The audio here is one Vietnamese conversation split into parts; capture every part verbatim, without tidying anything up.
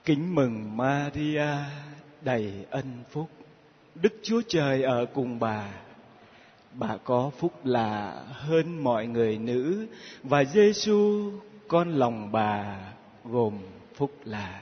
Kính mừng Maria, đầy ân phúc, Đức Chúa Trời ở cùng bà. Bà có phúc lạ hơn mọi người nữ, và Giêsu con lòng bà gồm phúc lạ.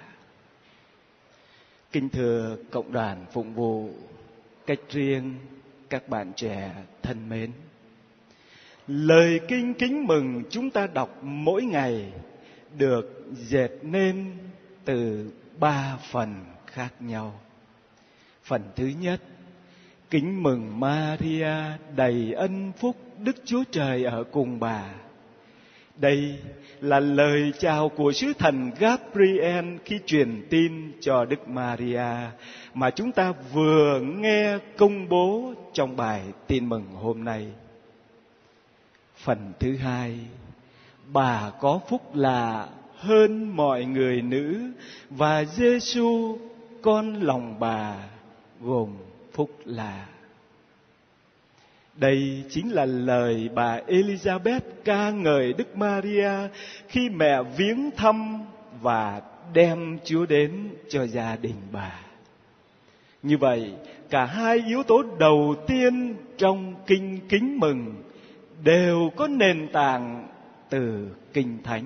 Kính thưa cộng đoàn phụng vụ, cách riêng các bạn trẻ thân mến, lời kinh kính mừng chúng ta đọc mỗi ngày được dệt nên từ ba phần khác nhau. Phần thứ nhất, kính mừng Maria, đầy ân phúc, Đức Chúa Trời ở cùng bà. Đây là lời chào của sứ thần Gabriel khi truyền tin cho Đức Maria mà chúng ta vừa nghe công bố trong bài tin mừng hôm nay. Phần thứ hai, bà có phúc lạ hơn mọi người nữ, và Giêsu con lòng bà gồm phúc lạ. Đây chính là lời bà Elizabeth ca ngợi Đức Maria khi mẹ viếng thăm và đem Chúa đến cho gia đình bà. Như vậy, cả hai yếu tố đầu tiên trong kinh kính mừng đều có nền tảng từ Kinh Thánh.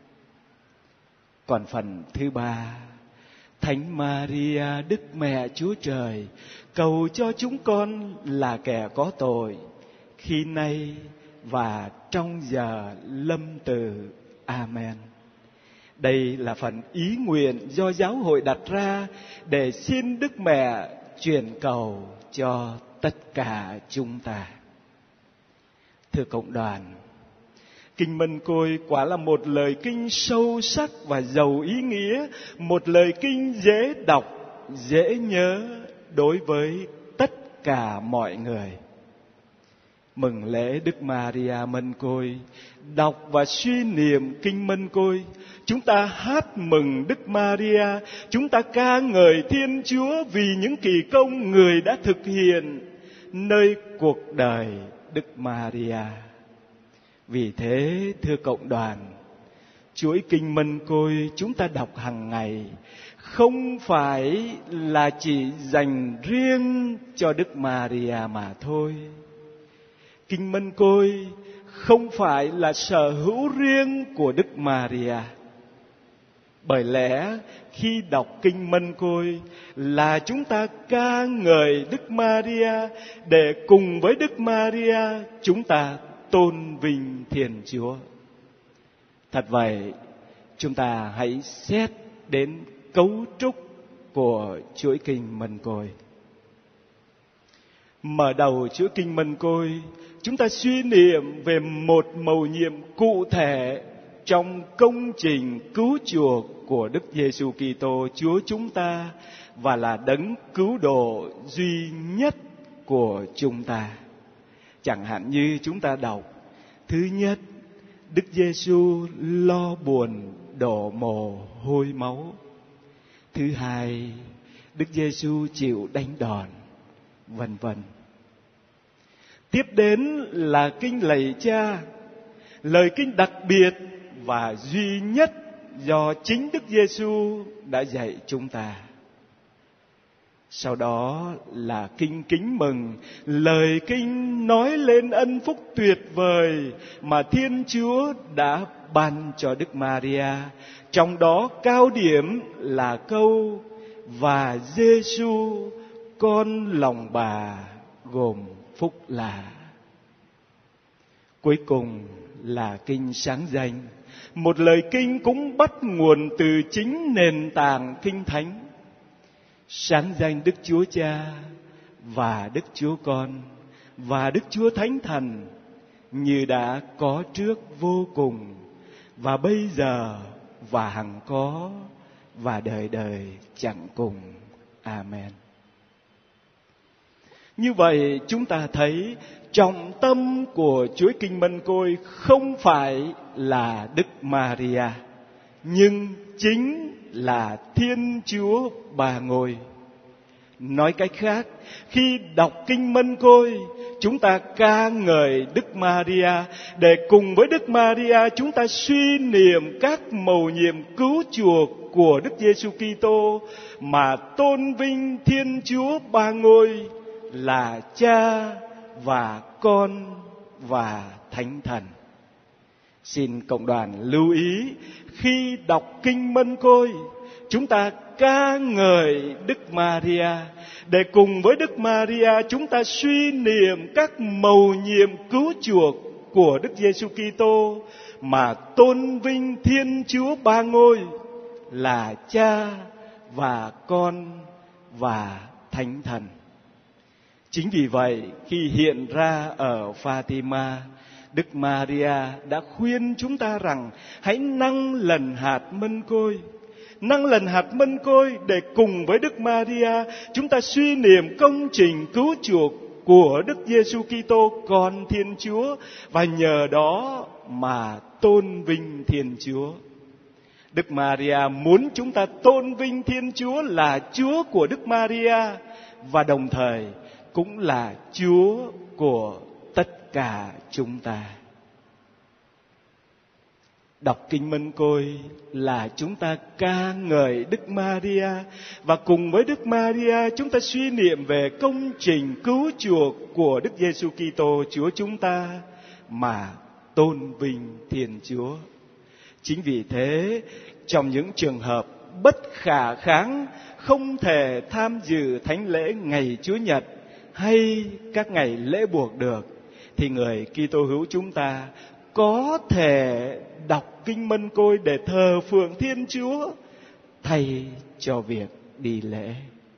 Còn phần thứ ba, Thánh Maria, Đức Mẹ Chúa Trời, cầu cho chúng con là kẻ có tội, khi nay và trong giờ lâm tử. Amen. Đây là phần ý nguyện do giáo hội đặt ra để xin Đức Mẹ truyền cầu cho tất cả chúng ta. Thưa cộng đoàn, Kinh Mân Côi quả là một lời kinh sâu sắc và giàu ý nghĩa, một lời kinh dễ đọc, dễ nhớ đối với tất cả mọi người. Mừng lễ Đức Maria Mân Côi, đọc và suy niệm Kinh Mân Côi, chúng ta hát mừng Đức Maria, chúng ta ca ngợi Thiên Chúa vì những kỳ công Người đã thực hiện nơi cuộc đời Đức Maria. Vì thế, thưa cộng đoàn, chuỗi Kinh Mân Côi chúng ta đọc hàng ngày không phải là chỉ dành riêng cho Đức Maria mà thôi. Kinh Mân Côi không phải là sở hữu riêng của Đức Maria. Bởi lẽ khi đọc Kinh Mân Côi là chúng ta ca ngợi Đức Maria, để cùng với Đức Maria chúng ta tôn vinh Thiên Chúa. Thật vậy, chúng ta hãy xét đến cấu trúc của chuỗi Kinh Mân Côi. Mở đầu chuỗi Kinh Mân Côi, chúng ta suy niệm về một mầu nhiệm cụ thể trong công trình cứu chuộc của Đức Giêsu Kitô Chúa chúng ta, và là đấng cứu độ duy nhất của chúng ta. Chẳng hạn như chúng ta đọc, thứ nhất, Đức Giêsu lo buồn đổ mồ hôi máu. Thứ hai, Đức Giêsu chịu đánh đòn, vân vân. Tiếp đến là kinh lạy Cha, lời kinh đặc biệt và duy nhất do chính Đức Giêsu đã dạy chúng ta. Sau đó là kinh kính mừng, lời kinh nói lên ân phúc tuyệt vời mà Thiên Chúa đã ban cho Đức Maria. Trong đó cao điểm là câu và Giêsu con lòng bà gồm phúc lạ. Cuối cùng là kinh sáng danh, một lời kinh cũng bắt nguồn từ chính nền tảng Kinh Thánh. Sáng danh Đức Chúa Cha và Đức Chúa Con và Đức Chúa Thánh Thần, như đã có trước vô cùng, và bây giờ và hằng có, và đời đời chẳng cùng. Amen. Như vậy chúng ta thấy trọng tâm của chuỗi Kinh Mân Côi không phải là Đức Maria, nhưng chính là Thiên Chúa Ba Ngôi. Nói cách khác, khi đọc Kinh Mân Côi, chúng ta ca ngợi Đức Maria, để cùng với Đức Maria chúng ta suy niệm các mầu nhiệm cứu chuộc của Đức Giêsu Kitô mà tôn vinh Thiên Chúa Ba Ngôi là Cha và Con và Thánh Thần. Xin cộng đoàn lưu ý, khi đọc kinh Mân Côi, chúng ta ca ngợi Đức Maria, để cùng với Đức Maria chúng ta suy niệm các mầu nhiệm cứu chuộc của Đức Giêsu Kitô mà tôn vinh Thiên Chúa Ba Ngôi là Cha và Con và Thánh Thần. Chính vì vậy, khi hiện ra ở Fatima, Đức Maria đã khuyên chúng ta rằng hãy nâng lần hạt mân côi. Nâng lần hạt mân côi để cùng với Đức Maria chúng ta suy niệm công trình cứu chuộc của Đức Giêsu Kitô Con Thiên Chúa, và nhờ đó mà tôn vinh Thiên Chúa. Đức Maria muốn chúng ta tôn vinh Thiên Chúa là Chúa của Đức Maria, và đồng thời cũng là Chúa của tất cả chúng ta. Đọc kinh Mân Côi là chúng ta ca ngợi Đức Maria, và cùng với Đức Maria chúng ta suy niệm về công trình cứu chuộc của Đức Giêsu Kitô Chúa chúng ta mà tôn vinh Thiên Chúa. Chính vì thế, trong những trường hợp bất khả kháng không thể tham dự thánh lễ ngày Chúa Nhật hay các ngày lễ buộc được, thì người Kitô hữu chúng ta có thể đọc kinh Mân Côi để thờ phượng Thiên Chúa thay cho việc đi lễ.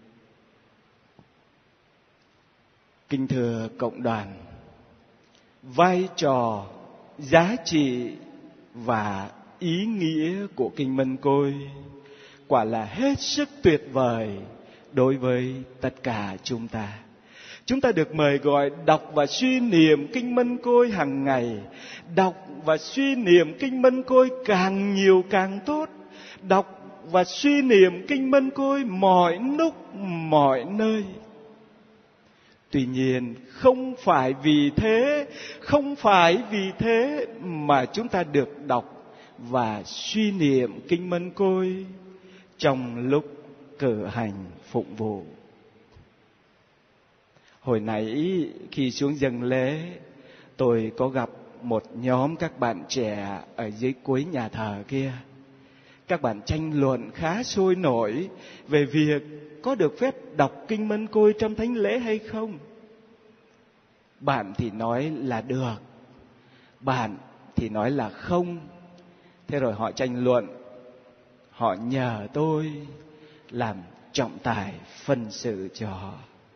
Kính thưa cộng đoàn, vai trò, giá trị và ý nghĩa của kinh Mân Côi quả là hết sức tuyệt vời đối với tất cả chúng ta. Chúng ta được mời gọi đọc và suy niệm kinh Mân Côi hàng ngày. Đọc và suy niệm kinh Mân Côi càng nhiều càng tốt. Đọc và suy niệm kinh Mân Côi mọi lúc, mọi nơi. Tuy nhiên, không phải vì thế, không phải vì thế mà chúng ta được đọc và suy niệm kinh Mân Côi trong lúc cử hành phụng vụ. Hồi nãy khi xuống dâng lễ, tôi có gặp một nhóm các bạn trẻ ở dưới cuối nhà thờ kia. Các bạn tranh luận khá sôi nổi về việc có được phép đọc kinh Mân Côi trong thánh lễ hay không. Bạn thì nói là được, bạn thì nói là không. Thế rồi họ tranh luận, họ nhờ tôi làm trọng tài phân xử cho họ.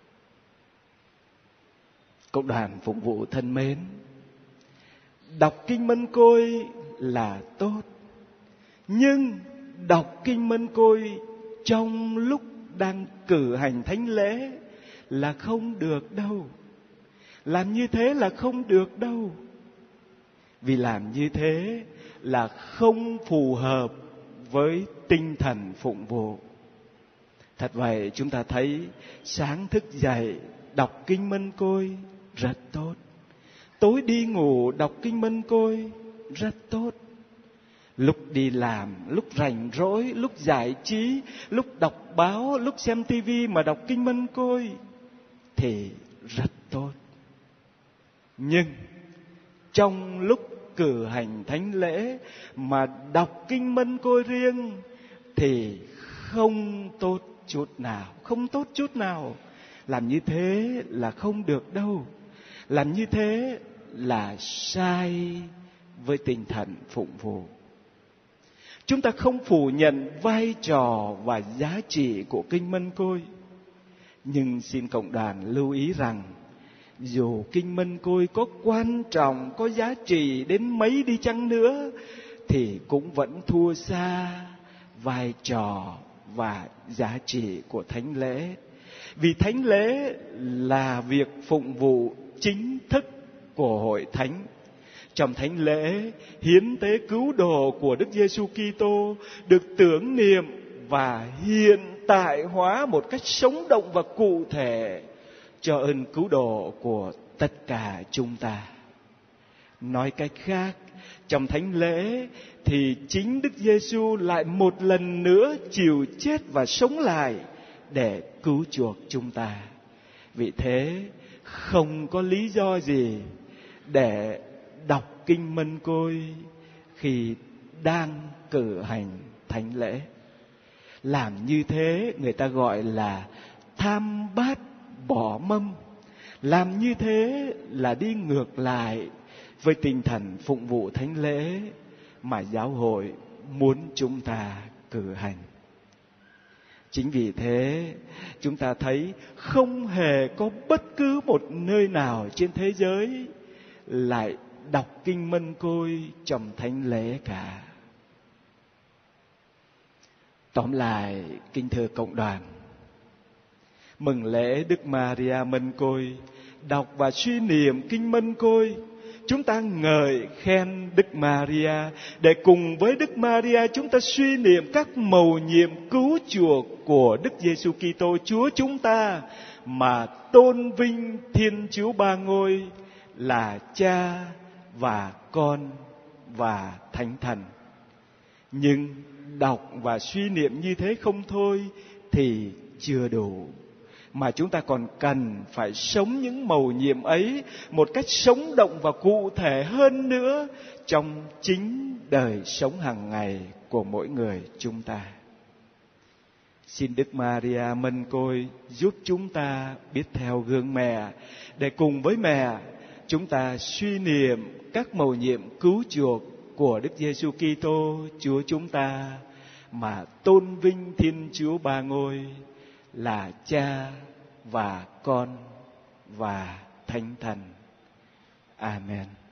Cộng đoàn phục vụ thân mến, đọc kinh Mân Côi là tốt, nhưng đọc kinh Mân Côi trong lúc đang cử hành thánh lễ là không được đâu. Làm như thế là không được đâu. Vì làm như thế là không phù hợp với tinh thần phụng vụ. Thật vậy, chúng ta thấy sáng thức dậy đọc kinh Mân Côi rất tốt. Tối đi ngủ đọc kinh Mân Côi rất tốt. Lúc đi làm, lúc rảnh rỗi, lúc giải trí, lúc đọc báo, lúc xem tivi mà đọc kinh Mân Côi thì rất tốt. Nhưng trong lúc cử hành thánh lễ mà đọc kinh Mân Côi riêng thì không tốt chút nào, không tốt chút nào. Làm như thế là không được đâu. Làm như thế là sai với tinh thần phụng vụ. Chúng ta không phủ nhận vai trò và giá trị của kinh Mân Côi, nhưng xin cộng đoàn lưu ý rằng dù kinh Mân Côi có quan trọng, có giá trị đến mấy đi chăng nữa thì cũng vẫn thua xa vai trò và giá trị của thánh lễ. Vì thánh lễ là việc phụng vụ chính thức của hội thánh. Trong thánh lễ, hiến tế cứu độ của Đức Giêsu Kitô được tưởng niệm và hiện tại hóa một cách sống động và cụ thể cho ơn cứu độ của tất cả chúng ta. Nói cách khác, trong thánh lễ thì chính Đức Giêsu lại một lần nữa chịu chết và sống lại để cứu chuộc chúng ta. Vì thế không có lý do gì để đọc kinh Mân Côi khi đang cử hành thánh lễ. Làm như thế người ta gọi là tham bát bỏ mâm. Làm như thế là đi ngược lại với tinh thần phụng vụ thánh lễ mà giáo hội muốn chúng ta cử hành. Chính vì thế chúng ta thấy không hề có bất cứ một nơi nào trên thế giới lại đọc kinh Mân Côi trong thánh lễ cả. Tóm lại, kính thưa cộng đoàn, mừng lễ Đức Maria Mân Côi, đọc và suy niệm kinh Mân Côi, chúng ta ngợi khen Đức Maria, để cùng với Đức Maria chúng ta suy niệm các mầu nhiệm cứu chuộc của Đức Giêsu Kitô Chúa chúng ta, mà tôn vinh Thiên Chúa Ba Ngôi là Cha và Con và Thánh Thần. Nhưng đọc và suy niệm như thế không thôi thì chưa đủ, mà chúng ta còn cần phải sống những mầu nhiệm ấy một cách sống động và cụ thể hơn nữa trong chính đời sống hàng ngày của mỗi người chúng ta. Xin Đức Maria Mân Côi giúp chúng ta biết theo gương mẹ, để cùng với mẹ chúng ta suy niệm các mầu nhiệm cứu chuộc của Đức Giêsu Kitô Chúa chúng ta, mà tôn vinh Thiên Chúa Ba Ngôi là Cha và Con và Thánh Thần. Amen.